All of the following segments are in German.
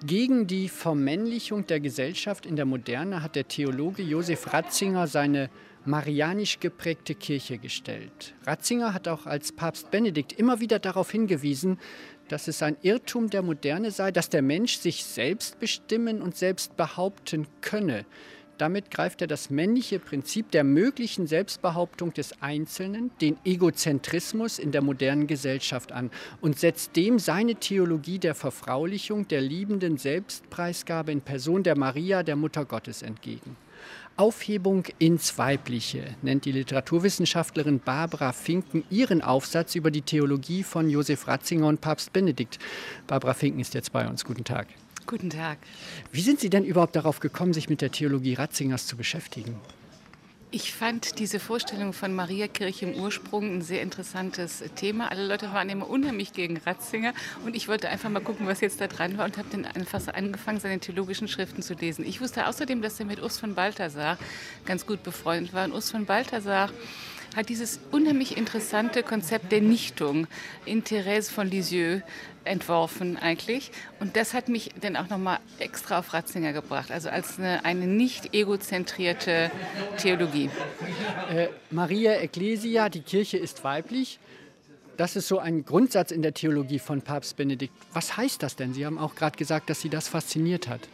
Gegen die Vermännlichung der Gesellschaft in der Moderne hat der Theologe Josef Ratzinger seine marianisch geprägte Kirche gestellt. Ratzinger hat auch als Papst Benedikt immer wieder darauf hingewiesen, dass es ein Irrtum der Moderne sei, dass der Mensch sich selbst bestimmen und selbst behaupten könne. Damit greift er das männliche Prinzip der möglichen Selbstbehauptung des Einzelnen, den Egozentrismus in der modernen Gesellschaft an und setzt dem seine Theologie der Verfraulichung, der liebenden Selbstpreisgabe in Person der Maria, der Mutter Gottes, entgegen. Aufhebung ins Weibliche nennt die Literaturwissenschaftlerin Barbara Finken ihren Aufsatz über die Theologie von Josef Ratzinger und Papst Benedikt. Barbara Finken ist jetzt bei uns. Guten Tag. Guten Tag. Wie sind Sie denn überhaupt darauf gekommen, sich mit der Theologie Ratzingers zu beschäftigen? Ich fand diese Vorstellung von Mariakirche im Ursprung ein sehr interessantes Thema. Alle Leute waren immer unheimlich gegen Ratzinger und ich wollte einfach mal gucken, was jetzt da dran war und habe dann einfach angefangen, seine theologischen Schriften zu lesen. Ich wusste außerdem, dass er mit Urs von Balthasar ganz gut befreundet war. Und Urs von Balthasar hat dieses unheimlich interessante Konzept der Nichtung in Thérèse von Lisieux entworfen eigentlich. Und das hat mich dann auch nochmal extra auf Ratzinger gebracht, also als eine nicht egozentrierte Theologie. Maria Ecclesia, die Kirche ist weiblich. Das ist so ein Grundsatz in der Theologie von Papst Benedikt. Was heißt das denn? Sie haben auch gerade gesagt, dass Sie das fasziniert hat.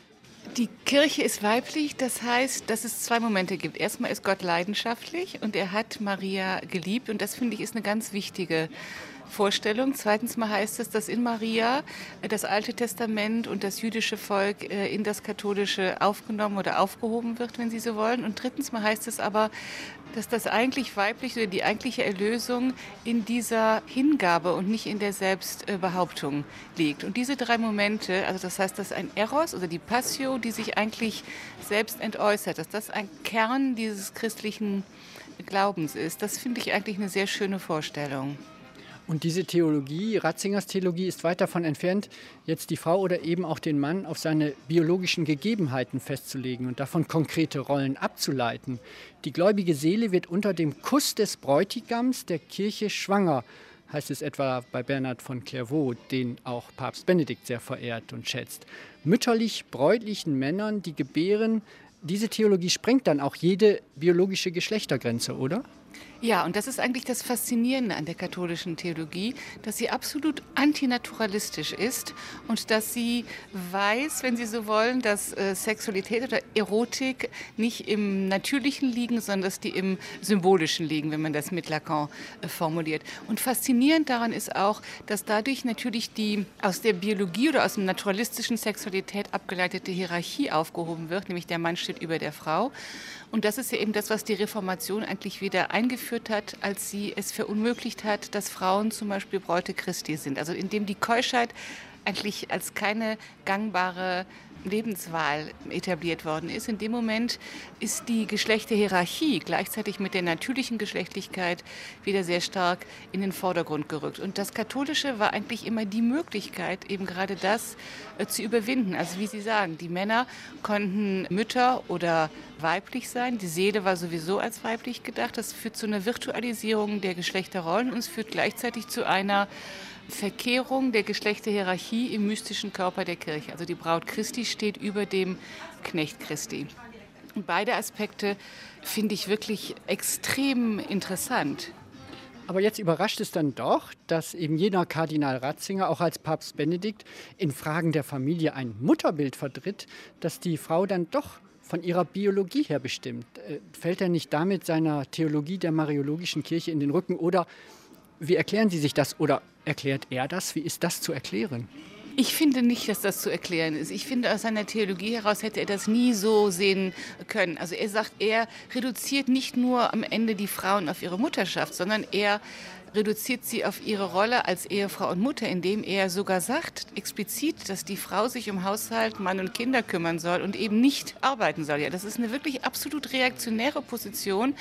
Die Kirche ist weiblich, das heißt, dass es zwei Momente gibt. Erstmal ist Gott leidenschaftlich und er hat Maria geliebt und das, finde ich, ist eine ganz wichtige Vorstellung. Zweitens mal heißt es, dass in Maria das Alte Testament und das jüdische Volk in das Katholische aufgenommen oder aufgehoben wird, wenn Sie so wollen. Und drittens mal heißt es aber, dass das eigentlich weibliche oder die eigentliche Erlösung in dieser Hingabe und nicht in der Selbstbehauptung liegt. Und diese drei Momente, also das heißt, dass ein Eros oder die Passio, die sich eigentlich selbst entäußert, dass das ein Kern dieses christlichen Glaubens ist, das finde ich eigentlich eine sehr schöne Vorstellung. Und diese Theologie, Ratzingers Theologie, ist weit davon entfernt, jetzt die Frau oder eben auch den Mann auf seine biologischen Gegebenheiten festzulegen und davon konkrete Rollen abzuleiten. Die gläubige Seele wird unter dem Kuss des Bräutigams der Kirche schwanger, heißt es etwa bei Bernhard von Clairvaux, den auch Papst Benedikt sehr verehrt und schätzt. Mütterlich-bräutlichen Männern, die gebären, diese Theologie sprengt dann auch jede biologische Geschlechtergrenze, oder? Ja, und das ist eigentlich das Faszinierende an der katholischen Theologie, dass sie absolut antinaturalistisch ist und dass sie weiß, wenn Sie so wollen, dass Sexualität oder Erotik nicht im Natürlichen liegen, sondern dass die im Symbolischen liegen, wenn man das mit Lacan formuliert. Und faszinierend daran ist auch, dass dadurch natürlich die aus der Biologie oder aus der naturalistischen Sexualität abgeleitete Hierarchie aufgehoben wird, nämlich der Mann steht über der Frau. Und das ist ja eben das, was die Reformation eigentlich wieder eingeführt hat, als sie es verunmöglicht hat, dass Frauen zum Beispiel Bräute Christi sind. Also indem die Keuschheit eigentlich als keine gangbare Lebenswahl etabliert worden ist. In dem Moment ist die Geschlechterhierarchie gleichzeitig mit der natürlichen Geschlechtlichkeit wieder sehr stark in den Vordergrund gerückt. Und das Katholische war eigentlich immer die Möglichkeit, eben gerade das zu überwinden. Also wie Sie sagen, die Männer konnten Mütter oder weiblich sein. Die Seele war sowieso als weiblich gedacht. Das führt zu einer Virtualisierung der Geschlechterrollen und es führt gleichzeitig zu einer Verkehrung der Geschlechterhierarchie im mystischen Körper der Kirche. Also die Braut Christi steht über dem Knecht Christi. Und beide Aspekte finde ich wirklich extrem interessant. Aber jetzt überrascht es dann doch, dass eben jener Kardinal Ratzinger auch als Papst Benedikt in Fragen der Familie ein Mutterbild vertritt, das die Frau dann doch von ihrer Biologie her bestimmt. Fällt er nicht damit seiner Theologie der Mariologischen Kirche in den Rücken? Oder wie erklären Sie sich das? Oder erklärt er das? Wie ist das zu erklären? Ich finde nicht, dass das zu erklären ist. Ich finde, aus seiner Theologie heraus hätte er das nie so sehen können. Also er sagt, er reduziert nicht nur am Ende die Frauen auf ihre Mutterschaft, sondern er reduziert sie auf ihre Rolle als Ehefrau und Mutter, indem er sogar sagt, explizit, dass die Frau sich um Haushalt, Mann und Kinder kümmern soll und eben nicht arbeiten soll. Ja, das ist eine wirklich absolut reaktionäre Position,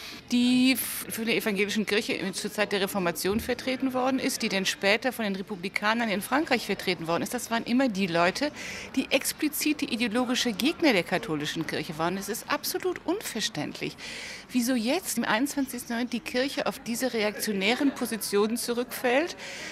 die für die evangelischen Kirche zur Zeit der Reformation vertreten worden ist, die dann später von den Republikanern in Frankreich vertreten worden ist. Das waren immer die Leute, die explizite ideologische Gegner der katholischen Kirche waren. Es ist absolut unverständlich, wieso jetzt im 21. Jahrhundert die Kirche auf diese reaktionären Positionen zurückfällt.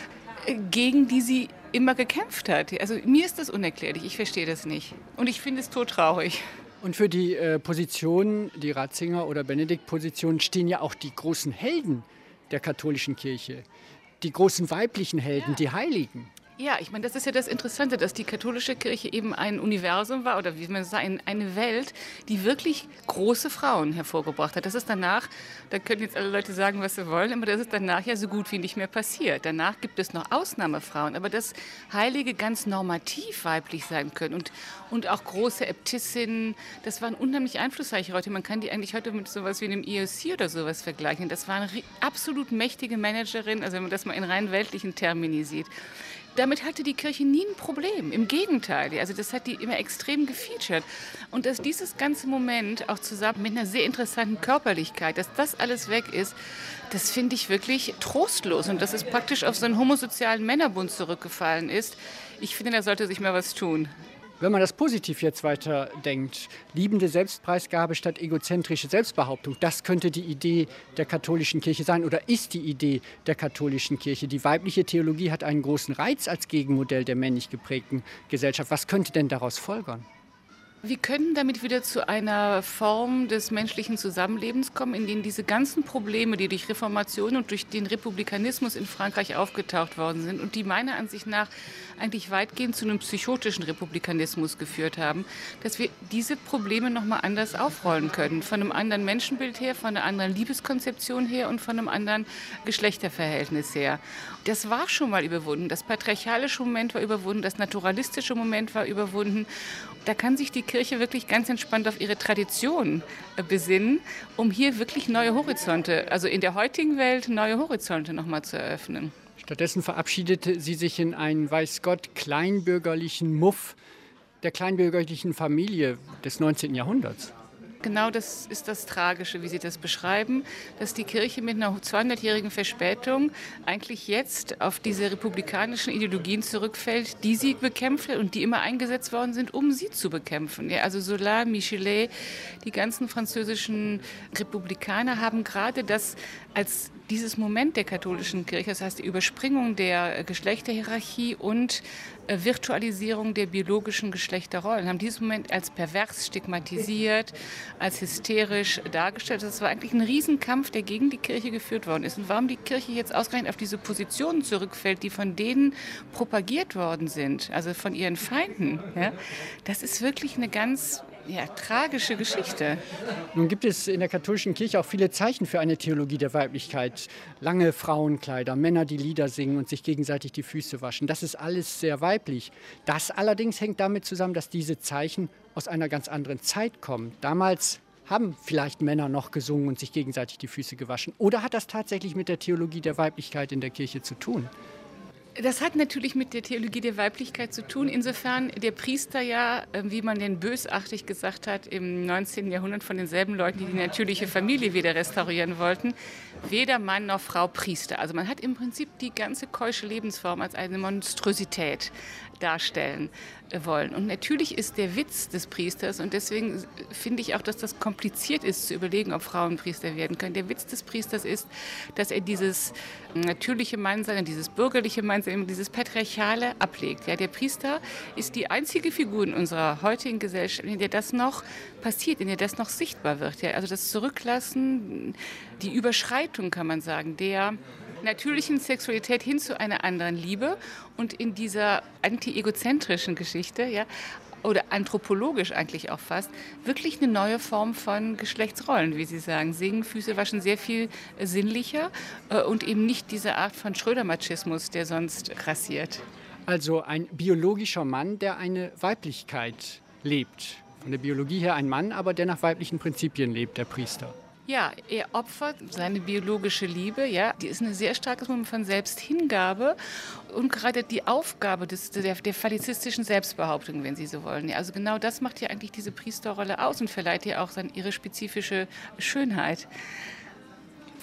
gegen die sie immer gekämpft hat. Also mir ist das unerklärlich, ich verstehe das nicht. Und ich finde es todtraurig. Und für die Position, die Ratzinger- oder Benedikt-Position, stehen ja auch die großen Helden der katholischen Kirche. Die großen weiblichen Helden, die Heiligen. Ja, ich meine, das ist ja das Interessante, dass die katholische Kirche eben ein Universum war oder wie man sagt, eine Welt, die wirklich große Frauen hervorgebracht hat. Das ist danach, da können jetzt alle Leute sagen, was sie wollen, aber das ist danach ja so gut wie nicht mehr passiert. Danach gibt es noch Ausnahmefrauen, aber dass Heilige ganz normativ weiblich sein können und auch große Äbtissinnen, das waren unheimlich einflussreiche Leute. Man kann die eigentlich heute mit sowas wie einem EOC oder sowas vergleichen. Das waren absolut mächtige Managerinnen, also wenn man das mal in rein weltlichen Termini sieht. Damit hatte die Kirche nie ein Problem. Im Gegenteil, also das hat die immer extrem gefeatured. Und dass dieses ganze Moment auch zusammen mit einer sehr interessanten Körperlichkeit, dass das alles weg ist, das finde ich wirklich trostlos. Und dass es praktisch auf so einen homosozialen Männerbund zurückgefallen ist. Ich finde, da sollte sich mal was tun. Wenn man das positiv jetzt weiterdenkt, liebende Selbstpreisgabe statt egozentrische Selbstbehauptung, das könnte die Idee der katholischen Kirche sein oder ist die Idee der katholischen Kirche. Die weibliche Theologie hat einen großen Reiz als Gegenmodell der männlich geprägten Gesellschaft. Was könnte denn daraus folgern? Wir können damit wieder zu einer Form des menschlichen Zusammenlebens kommen, in denen diese ganzen Probleme, die durch Reformation und durch den Republikanismus in Frankreich aufgetaucht worden sind und die meiner Ansicht nach eigentlich weitgehend zu einem psychotischen Republikanismus geführt haben, dass wir diese Probleme nochmal anders aufrollen können. Von einem anderen Menschenbild her, von einer anderen Liebeskonzeption her und von einem anderen Geschlechterverhältnis her. Das war schon mal überwunden. Das patriarchalische Moment war überwunden, das naturalistische Moment war überwunden. Da kann sich die Kirche wirklich ganz entspannt auf ihre Tradition besinnen, um hier wirklich neue Horizonte, also in der heutigen Welt neue Horizonte nochmal zu eröffnen. Stattdessen verabschiedete sie sich in einen, weiß Gott, kleinbürgerlichen Muff der kleinbürgerlichen Familie des 19. Jahrhunderts. Genau das ist das Tragische, wie Sie das beschreiben, dass die Kirche mit einer 200-jährigen Verspätung eigentlich jetzt auf diese republikanischen Ideologien zurückfällt, die sie bekämpft und die immer eingesetzt worden sind, um sie zu bekämpfen. Ja, also Zola, Michelet, die ganzen französischen Republikaner haben gerade das als dieses Moment der katholischen Kirche, das heißt die Überspringung der Geschlechterhierarchie und Virtualisierung der biologischen Geschlechterrollen, haben diesen Moment als pervers stigmatisiert, als hysterisch dargestellt. Das war eigentlich ein Riesenkampf, der gegen die Kirche geführt worden ist. Und warum die Kirche jetzt ausgerechnet auf diese Positionen zurückfällt, die von denen propagiert worden sind, also von ihren Feinden, ja, das ist wirklich eine ganz tragische Geschichte. Nun gibt es in der katholischen Kirche auch viele Zeichen für eine Theologie der Weiblichkeit. Lange Frauenkleider, Männer, die Lieder singen und sich gegenseitig die Füße waschen. Das ist alles sehr weiblich. Das allerdings hängt damit zusammen, dass diese Zeichen aus einer ganz anderen Zeit kommen. Damals haben vielleicht Männer noch gesungen und sich gegenseitig die Füße gewaschen. Oder hat das tatsächlich mit der Theologie der Weiblichkeit in der Kirche zu tun? Das hat natürlich mit der Theologie der Weiblichkeit zu tun. Insofern der Priester ja, wie man den bösartig gesagt hat, im 19. Jahrhundert von denselben Leuten, die die natürliche Familie wieder restaurieren wollten, weder Mann noch Frau Priester. Also man hat im Prinzip die ganze keusche Lebensform als eine Monstrosität darstellen wollen. Und natürlich ist der Witz des Priesters, und deswegen finde ich auch, dass das kompliziert ist, zu überlegen, ob Frauen Priester werden können. Der Witz des Priesters ist, dass er dieses natürliche Mannsein und dieses bürgerliche Mannsein, dieses Patriarchale ablegt. Ja, der Priester ist die einzige Figur in unserer heutigen Gesellschaft, in der das noch passiert, in der das noch sichtbar wird. Ja, also das Zurücklassen, die Überschreitung, kann man sagen, der natürlichen Sexualität hin zu einer anderen Liebe und in dieser anti-egozentrischen Geschichte, ja, oder anthropologisch eigentlich auch fast, wirklich eine neue Form von Geschlechtsrollen, wie Sie sagen. Singen, Füße waschen, sehr viel sinnlicher und eben nicht diese Art von Schröder-Machismus, der sonst grassiert. Also ein biologischer Mann, der eine Weiblichkeit lebt. Von der Biologie her ein Mann, aber der nach weiblichen Prinzipien lebt, der Priester. Ja, er opfert seine biologische Liebe, ja, die ist ein sehr starkes Moment von Selbsthingabe und gerade die Aufgabe der phallizistischen Selbstbehauptung, wenn Sie so wollen. Ja, also genau das macht ja eigentlich diese Priesterrolle aus und verleiht ihr auch ihre spezifische Schönheit.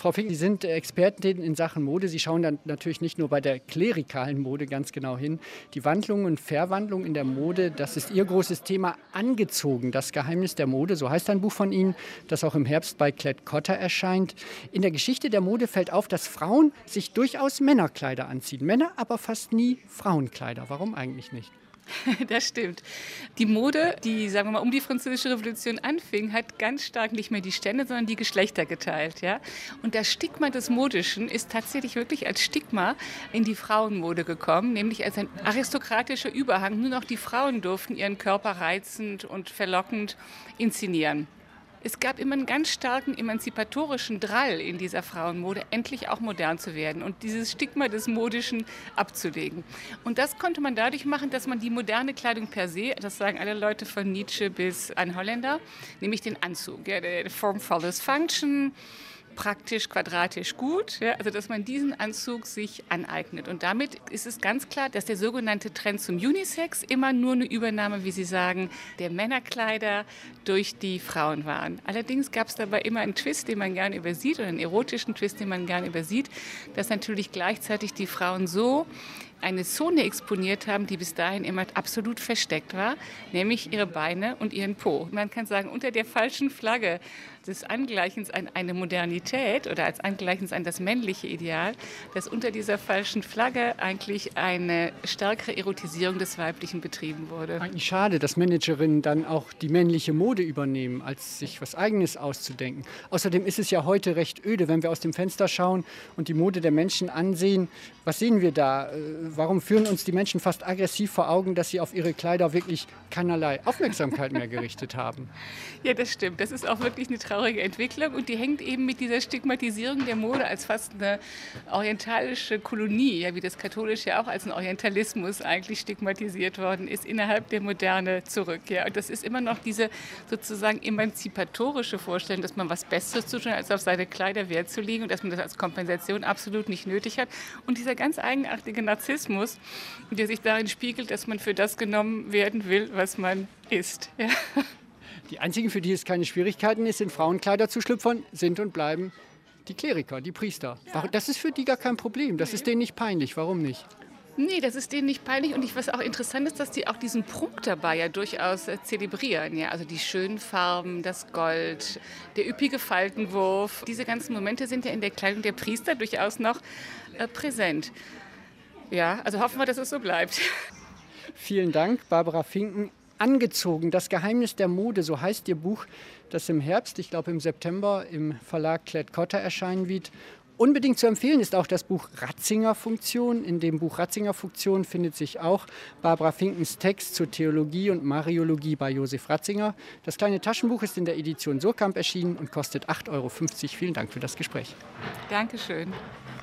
Frau Fink, Sie sind Expertin in Sachen Mode. Sie schauen dann natürlich nicht nur bei der klerikalen Mode ganz genau hin. Die Wandlung und Verwandlung in der Mode, das ist Ihr großes Thema. Angezogen, das Geheimnis der Mode, so heißt ein Buch von Ihnen, das auch im Herbst bei Klett-Cotta erscheint. In der Geschichte der Mode fällt auf, dass Frauen sich durchaus Männerkleider anziehen. Männer aber fast nie Frauenkleider. Warum eigentlich nicht? Das stimmt. Die Mode, die, sagen wir mal, um die Französische Revolution anfing, hat ganz stark nicht mehr die Stände, sondern die Geschlechter geteilt. Ja? Und das Stigma des Modischen ist tatsächlich wirklich als Stigma in die Frauenmode gekommen, nämlich als ein aristokratischer Überhang. Nur noch die Frauen durften ihren Körper reizend und verlockend inszenieren. Es gab immer einen ganz starken emanzipatorischen Drall in dieser Frauenmode, endlich auch modern zu werden und dieses Stigma des Modischen abzulegen. Und das konnte man dadurch machen, dass man die moderne Kleidung per se, das sagen alle Leute von Nietzsche bis an Holländer, nämlich den Anzug, ja, der Form follows Function, praktisch, quadratisch gut, ja, also dass man diesen Anzug sich aneignet. Und damit ist es ganz klar, dass der sogenannte Trend zum Unisex immer nur eine Übernahme, wie Sie sagen, der Männerkleider durch die Frauen waren. Allerdings gab es dabei immer einen Twist, den man gerne übersieht, oder einen erotischen Twist, den man gerne übersieht, dass natürlich gleichzeitig die Frauen so eine Zone exponiert haben, die bis dahin immer absolut versteckt war, nämlich ihre Beine und ihren Po. Man kann sagen, unter der falschen Flagge des Angleichens an eine Modernität oder als Angleichens an das männliche Ideal, dass unter dieser falschen Flagge eigentlich eine stärkere Erotisierung des Weiblichen betrieben wurde. Eigentlich schade, dass Managerinnen dann auch die männliche Mode übernehmen, als sich was Eigenes auszudenken. Außerdem ist es ja heute recht öde, wenn wir aus dem Fenster schauen und die Mode der Menschen ansehen. Was sehen wir da? Warum führen uns die Menschen fast aggressiv vor Augen, dass sie auf ihre Kleider wirklich keinerlei Aufmerksamkeit mehr gerichtet haben? Ja, das stimmt. Das ist auch wirklich eine traurige Entwicklung und die hängt eben mit dieser Stigmatisierung der Mode als fast eine orientalische Kolonie, ja, wie das Katholische ja auch als ein Orientalismus eigentlich stigmatisiert worden ist, innerhalb der Moderne zurück. Ja. Und das ist immer noch diese sozusagen emanzipatorische Vorstellung, dass man was Besseres zu tun hat, als auf seine Kleider Wert zu legen und dass man das als Kompensation absolut nicht nötig hat. Und dieser ganz eigenartige Narzissmus, der sich darin spiegelt, dass man für das genommen werden will, was man ist. Ja. Die einzigen, für die es keine Schwierigkeiten ist, in Frauenkleider zu schlüpfern, sind und bleiben die Kleriker, die Priester. Ja. Das ist für die gar kein Problem. Das ist denen nicht peinlich. Warum nicht? Nee, das ist denen nicht peinlich. Und was auch interessant ist, dass die auch diesen Prunk dabei ja durchaus zelebrieren. Ja? Also die schönen Farben, das Gold, der üppige Faltenwurf. Diese ganzen Momente sind ja in der Kleidung der Priester durchaus noch präsent. Ja, also hoffen wir, dass es so bleibt. Vielen Dank, Barbara Finken. Angezogen, das Geheimnis der Mode, so heißt Ihr Buch, das im Herbst, ich glaube im September, im Verlag Klett-Cotta erscheinen wird. Unbedingt zu empfehlen ist auch das Buch Ratzinger-Funktion. In dem Buch Ratzinger-Funktion findet sich auch Barbara Finkens Text zur Theologie und Mariologie bei Josef Ratzinger. Das kleine Taschenbuch ist in der Edition Surkamp erschienen und kostet 8,50 €. Vielen Dank für das Gespräch. Dankeschön.